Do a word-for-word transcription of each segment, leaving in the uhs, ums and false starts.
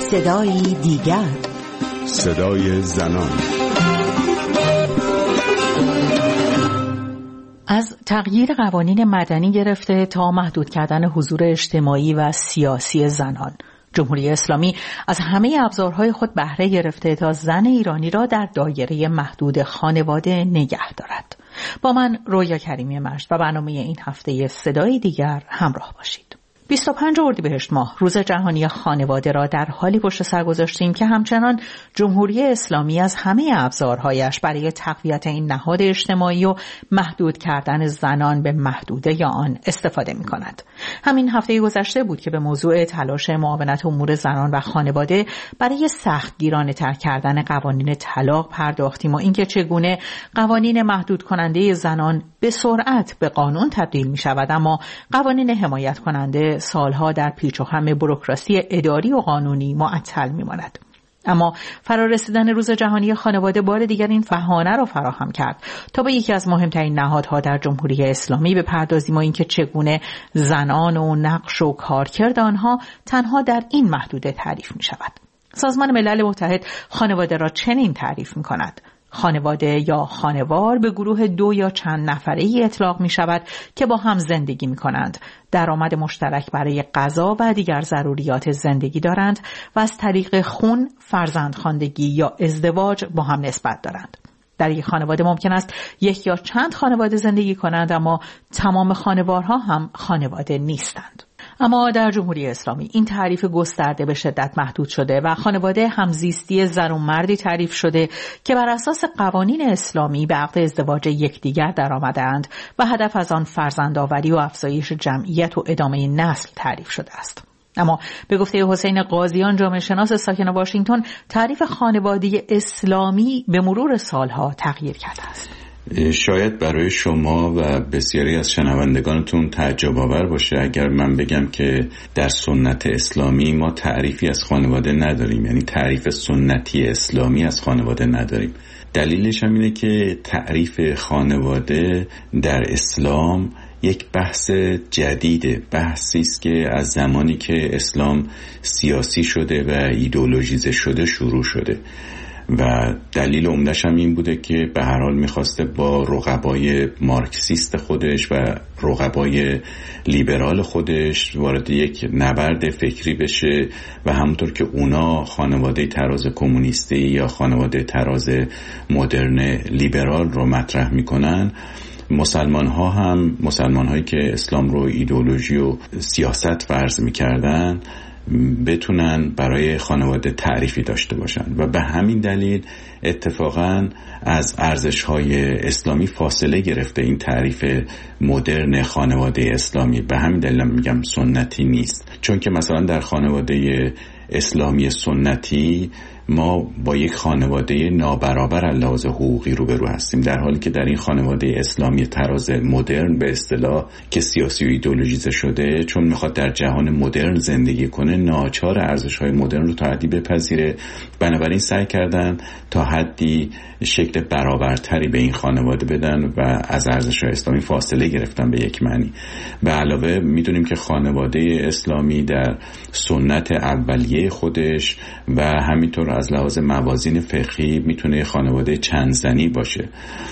صدایی دیگر، صدای زنان. از تغییر قوانین مدنی گرفته تا محدود کردن حضور اجتماعی و سیاسی زنان، جمهوری اسلامی از همه ابزارهای خود بهره گرفته تا زن ایرانی را در دایره محدود خانواده نگه دارد. با من رویا کریمی مجد و برنامه این هفته صدای دیگر همراه باشید. بیست و پنجم اردیبهشت ماه روز جهانی خانواده را در حالی پشت سر گذاشتیم که همچنان جمهوری اسلامی از همه ابزارهایش برای تقویت این نهاد اجتماعی و محدود کردن زنان به محدوده یا آن استفاده می کند. همین هفته گذشته بود که به موضوع تلاش معاونت امور زنان و خانواده برای سختگیرانه تر کردن قوانین طلاق پرداختیم و اینکه چگونه قوانین محدود کننده زنان به سرعت به قانون تبدیل می شود، اما قوانین حمایت کننده سالها در پیچ و خم بوروکراسی اداری و قانونی معطل می‌ماند. اما فرارسیدن روز جهانی خانواده بار دیگر این بهانه را فراهم کرد تا به یکی از مهمترین نهادها در جمهوری اسلامی بپردازیم و اینکه چگونه زنان و نقش و کارکرد آنها تنها در این محدوده تعریف می‌شود. سازمان ملل متحد خانواده را چنین تعریف می‌کند: خانواده یا خانوار به گروه دو یا چند نفره‌ای اطلاق می شود که با هم زندگی می کنند، درآمد مشترک برای غذا و دیگر ضروریات زندگی دارند و از طریق خون، فرزندخواندگی یا ازدواج با هم نسبت دارند. در یک خانواده ممکن است یک یا چند خانواده زندگی کنند، اما تمام خانوارها هم خانواده نیستند. اما در جمهوری اسلامی این تعریف گسترده به شدت محدود شده و خانواده همزیستی زن و مردی تعریف شده که بر اساس قوانین اسلامی به عقد ازدواج یکدیگر درآمده‌اند و هدف از آن فرزندآوری و افزایش جمعیت و ادامه نسل تعریف شده است. اما به گفته حسین قاضیان، جامعه شناس ساکن واشنگتن، تعریف خانواده اسلامی به مرور سالها تغییر کرده است. شاید برای شما و بسیاری از شنوندگانتون تعجب آور باشه اگر من بگم که در سنت اسلامی ما تعریفی از خانواده نداریم، یعنی تعریف سنتی اسلامی از خانواده نداریم. دلیلش هم اینه که تعریف خانواده در اسلام یک بحث جدیده، بحثی است که از زمانی که اسلام سیاسی شده و ایدئولوژیزه شده شروع شده و دلیل عمده‌ش هم این بوده که به هر حال می‌خواسته با رقبای مارکسیست خودش و رقبای لیبرال خودش وارد یک نبرد فکری بشه و همونطور که اونا خانواده طراز کمونیستی یا خانواده طراز مدرن لیبرال رو مطرح می‌کنن، مسلمان ها هم مسلمان هایی که اسلام رو ایدئولوژی و سیاست فرض می‌کردن بتونن برای خانواده تعریفی داشته باشن و به همین دلیل اتفاقا از ارزش‌های اسلامی فاصله گرفته این تعریف مدرن خانواده اسلامی. به همین دلیل میگم سنتی نیست، چون که مثلا در خانواده اسلامی سنتی ما با یک خانواده نابرابر از لحاظ حقوقی روبرو هستیم، در حالی که در این خانواده اسلامی طراز مدرن به اصطلاح که سیاسی و ایدئولوژیزه شده، چون میخواد در جهان مدرن زندگی کنه، ناچار ارزش‌های مدرن رو تا حدی بپذیره. بنابراین سعی کردن تا حدی شکل برابرتری به این خانواده بدن و از ارزش‌های اسلامی فاصله گرفتن به یک معنی. به علاوه میدونیم که خانواده اسلامی در سنت اولیه خودش و همینطور از لحاظ موازین فقهی میتونه خانواده چند زنی باشه،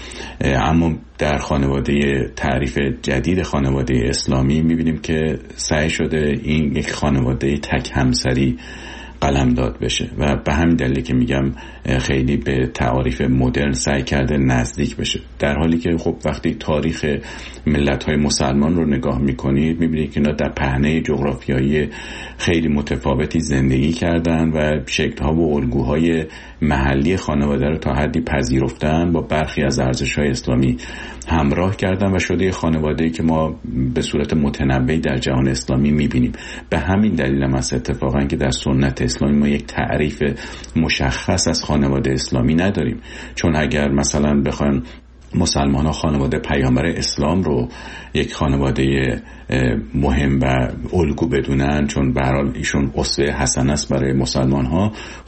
اما در خانواده تعریف جدید خانواده اسلامی میبینیم که سعی شده این یک خانواده تک همسری قلم داد بشه و به همین دلیل که میگم خیلی به تعاریف مدرن سعی کرده نزدیک بشه، در حالی که خب وقتی تاریخ ملت‌های مسلمان رو نگاه میکنید میبینید که اینا در پهنه جغرافیایی خیلی متفاوتی زندگی کردن و شکل‌ها و الگوهای محلی خانواده رو تا حدی پذیرفتن، با برخی از ارزش‌های اسلامی همراه کردن و شده خانواده‌ای که ما به صورت متنوعی در جهان اسلامی می‌بینیم. به همین دلیل هم است اتفاقاً که در سنت اسلامی ما یک تعریف مشخص از خانواده اسلامی نداریم، چون اگر مثلا بخوایم مسلمان ها خانواده پیامبر اسلام رو یک خانواده مهم و الگو بدونن، چون به هر حال ایشون اسوه حسنه است برای مسلمان ها، خب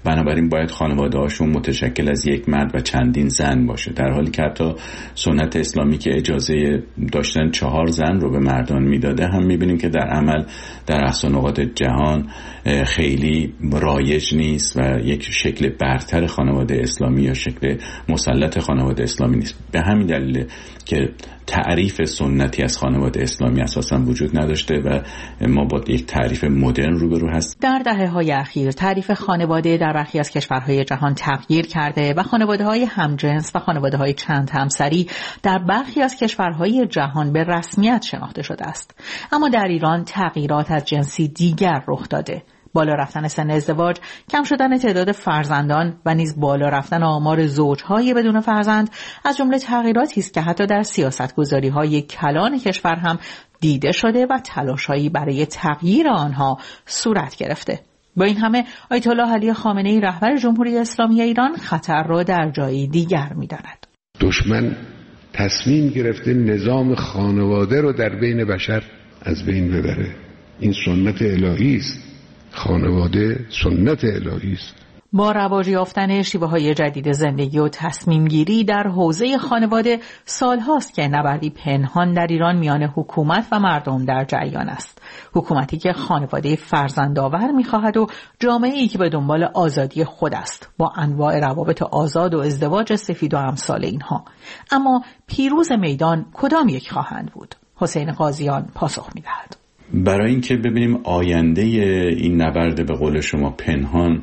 بنابراین باید خانواده هاشون متشکل از یک مرد و چندین زن باشه، در حالی که حتی سنت اسلامی که اجازه داشتن چهار زن رو به مردان میداده هم میبینیم که در عمل در احسن نقاط جهان خیلی رایج نیست و یک شکل برتر خانواده اسلامی یا شکل مسلط خانواده اسلامی نیست. به همین دلیل که تعریف سنتی از خانواده اسلامی اساسا وجود نداشته و ما با یک تعریف مدرن روبرو هستیم. در دهه‌های اخیر تعریف خانواده در برخی از کشورهای جهان تغییر کرده و خانواده‌های همجنس و خانواده‌های چند همسری در برخی از کشورهای جهان به رسمیت شناخته شده است. اما در ایران تغییرات از جنسی دیگر رخ داده. بالا رفتن سن ازدواج، کم شدن تعداد فرزندان و نیز بالا رفتن آمار زوجهای بدون فرزند از جمله تغییراتی است که حتی در سیاستگذاری‌های کلان کشور هم دیده شده و تلاش‌هایی برای تغییر آنها صورت گرفته. با این همه آیت الله علی خامنه‌ای رهبر جمهوری اسلامی ایران خطر را در جایی دیگر می‌داند. دشمن تصمیم گرفته نظام خانواده رو در بین بشر از بین ببره. این سنت الهی است. خانواده سنت الهی است. با رواج یافتن شیوه‌های جدید زندگی و تصمیم گیری در حوزه خانواده سالهاست که نبردی پنهان در ایران میان حکومت و مردم در جریان است. حکومتی که خانواده فرزندآور می‌خواهد و جامعه‌ای که به دنبال آزادی خود است با انواع روابط آزاد و ازدواج سفید و امثال اینها. اما پیروز میدان کدام یک خواهند بود؟ حسین قاضیان پاسخ می‌دهد. برای اینکه ببینیم آینده این نبرد به قول شما پنهان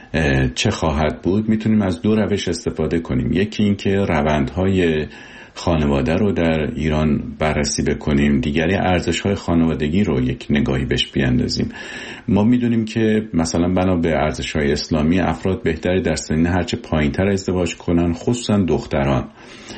چه خواهد بود، میتونیم از دو روش استفاده کنیم. یکی این که روندهای خانواده رو در ایران بررسی بکنیم، دیگری ارزش‌های خانوادگی رو یک نگاهی بهش بیاندازیم. ما میدونیم که مثلا بنا به ارزش‌های اسلامی افراد بهتری در سن هرچه پایین‌تر ازدواج کنن، خصوصا دختران.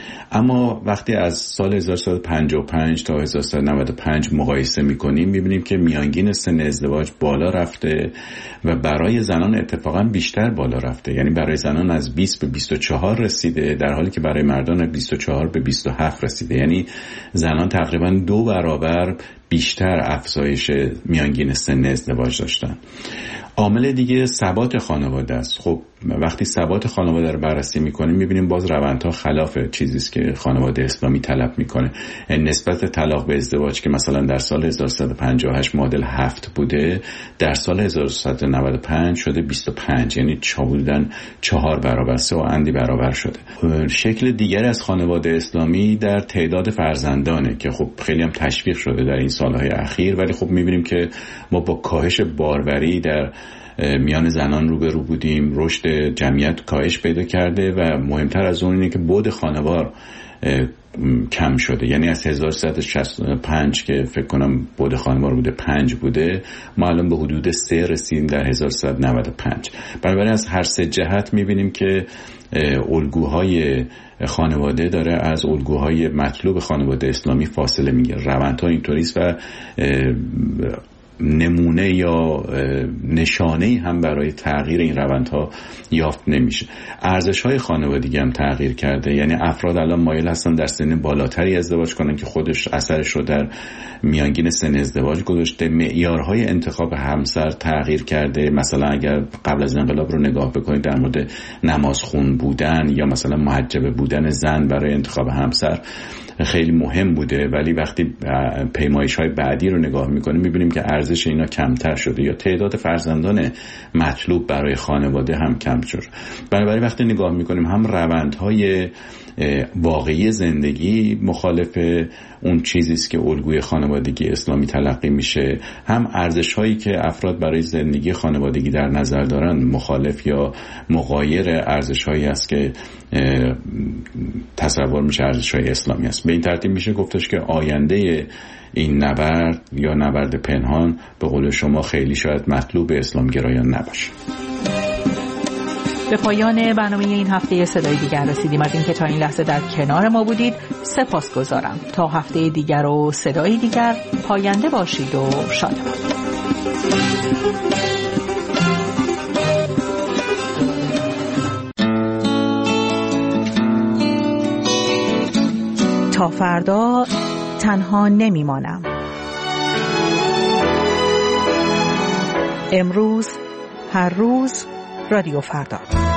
اما وقتی از سال هزار و سیصد و پنجاه و پنج تا هزار و سیصد و نود و پنج مقایسه می‌کنیم، می‌بینیم که میانگین سن ازدواج بالا رفته و برای زنان اتفاقاً بیشتر بالا رفته. یعنی برای زنان از بیست به بیست و چهار رسیده، در حالی که برای مردان از بیست و چهار به بیست و هفت رسیده. یعنی زنان تقریباً دو برابر بیشتر افزایش میانگین سن ازدواج داشتن. عامل دیگه ثبات خانواده است. خب وقتی ثبات خانواده رو بررسی میکنیم میبینیم باز روندها خلاف چیزی است که خانواده اسلامی طلب میکنه. نسبت طلاق به ازدواج که مثلا در سال هزار و سیصد و پنجاه و هشت معادل هفت بوده، در سال هزار و سیصد و نود و پنج شده بیست و پنج، یعنی چهودن چهار برابر، سه و اندی برابر شده. شکل دیگری از خانواده اسلامی در تعداد فرزندانه که خب خیلی هم تشویق شده در این سالهای اخیر، ولی خب میبینیم که ما با کاهش باروری در میان زنان روبرو بودیم. رشد جمعیت کاهش پیدا کرده و مهمتر از اون اینه که بعد خانوار کم شده. یعنی از هزار و سیصد و شصت و پنج که فکر کنم بعد خانوار بوده پنج بوده، ما الان به حدود سه رسیدیم در هزار و سیصد و نود و پنج. بنابراین از هر سه جهت میبینیم که الگوهای خانواده داره از الگوهای مطلوب خانواده اسلامی فاصله میگیره. روندها اینطوری است و نمونه یا نشانه‌ای هم برای تغییر این روندها یافت نمیشه. ارزش‌های خانوادگی هم تغییر کرده. یعنی افراد الان مایل هستن در سن بالاتری ازدواج کنن که خودش اثرش رو در میانگین سن ازدواج گذاشته. معیارهای انتخاب همسر تغییر کرده. مثلا اگر قبل از انقلاب رو نگاه بکنید در مورد نمازخوان بودن یا مثلا محجبه بودن زن برای انتخاب همسر خیلی مهم بوده، ولی وقتی پیمایش‌های بعدی رو نگاه می‌کنیم می‌بینیم که ارزش اینا کمتر شده یا تعداد فرزندان مطلوب برای خانواده هم کم شده. بنابراین وقتی نگاه می‌کنیم هم روندهای واقعی زندگی مخالف اون چیزی است که الگوی خانوادگی اسلامی تلقی میشه، هم ارزش‌هایی که افراد برای زندگی خانوادگی در نظر دارن مخالف یا مغایر ارزش‌هایی است که تصور میشه ارزش‌های اسلامی است. به این ترتیب میشه گفتش که آینده این نبرد یا نبرد پنهان به قول شما خیلی شاید مطلوب اسلامگرایان نباشه. به پایان برنامه این هفته صدای دیگر رسیدیم. از اینکه تا این لحظه در کنار ما بودید سپاسگزارم. تا هفته دیگر و صدای دیگر پاینده باشید و شادمان. تا فردا تنها نمیمانم. امروز، هر روز، رادیو فردا.